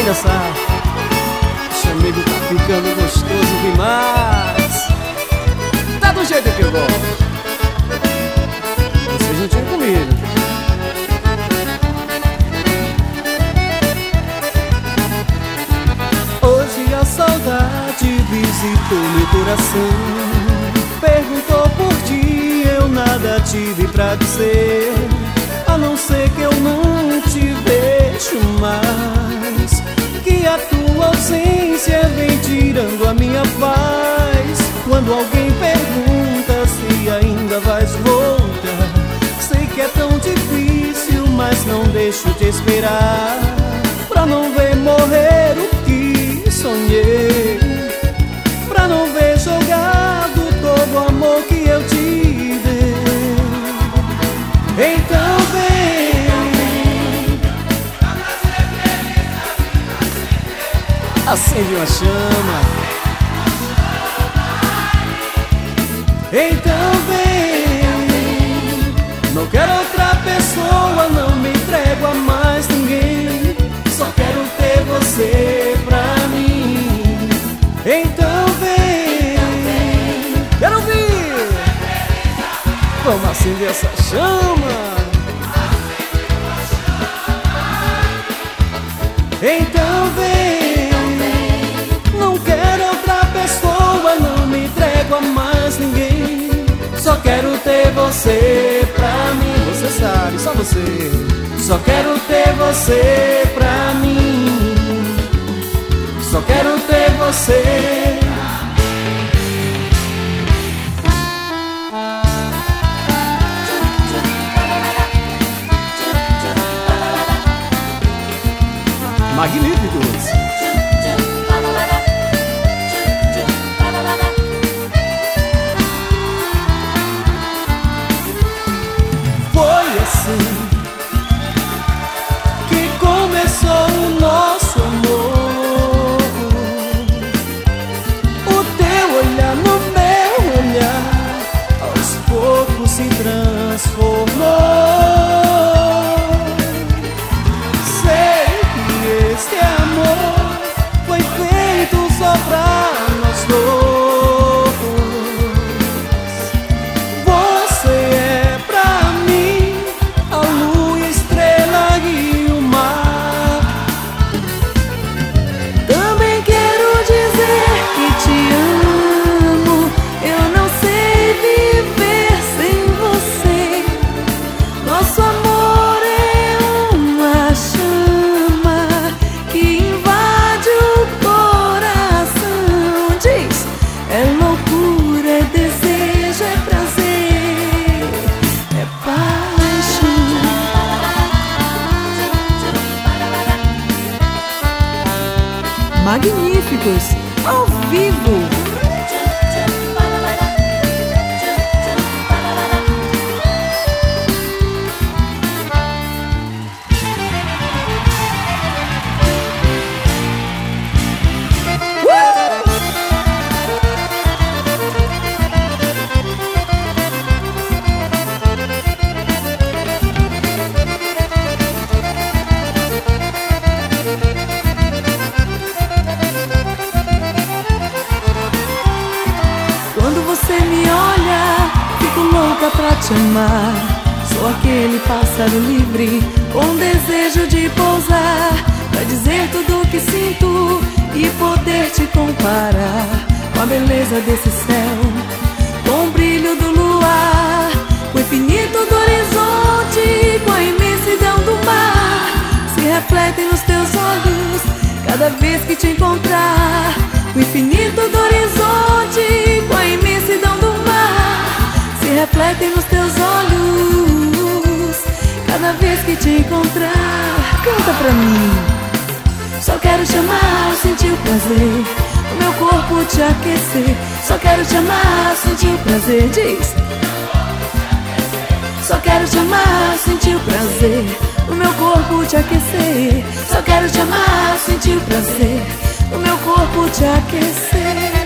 vem dançar. Chamego tá ficando gostoso demais. Tá do jeito que eu gosto. Você juntinho comigo. Hoje a saudade visitou meu coração. Perguntou por ti, eu nada tive pra dizer, a não ser que eu não te vejo mais, que a tua ausência vem tirando a minha paz. Quando alguém pergunta se ainda vais voltar, sei que é tão difícil, mas não deixo de esperar, pra não ver morrer o que sonhei, pra não ver jogado todo o amor que eu te dei. Então vem, acende uma chama. Então vem, não quero outra pessoa, não me entrego a mais ninguém, só quero ter você pra mim. Então vem, quero ouvir, vamos acender essa chama. Então vem, não quero outra pessoa, não me entrego a mais ninguém, só quero ter você pra mim. Você sabe, só você. Só quero ter você pra mim, só quero ter você. Magníficos. Foi assim que começou o nosso amor. O teu olhar no meu olhar, aos poucos se transformou. Este amor foi feito só pra nós dois. Você é pra mim a lua, a estrela e o mar. Também quero dizer que te amo. Eu não sei viver sem você. Nosso amor é uma chama que invade o coração. Diz, é loucura, é desejo, é prazer, é paixão. Magníficos, ao vivo. Você me olha, fico louca pra te amar. Sou aquele pássaro livre com desejo de pousar, pra dizer tudo o que sinto e poder te comparar com a beleza desse céu, com o brilho do luar, com o infinito do horizonte, com a imensidão do mar. Se refletem nos teus olhos cada vez que te encontrar. O infinito do horizonte, com a imensidão do mar, se refletem nos teus olhos cada vez que te encontrar. Canta pra mim. Só quero te amar, sentir o prazer, o meu corpo te aquecer. Só quero te amar, sentir o prazer. Diz. Só quero te amar, sentir o prazer, o meu corpo te aquecer. Só quero te amar, sentir o prazer, o meu corpo te aquecer.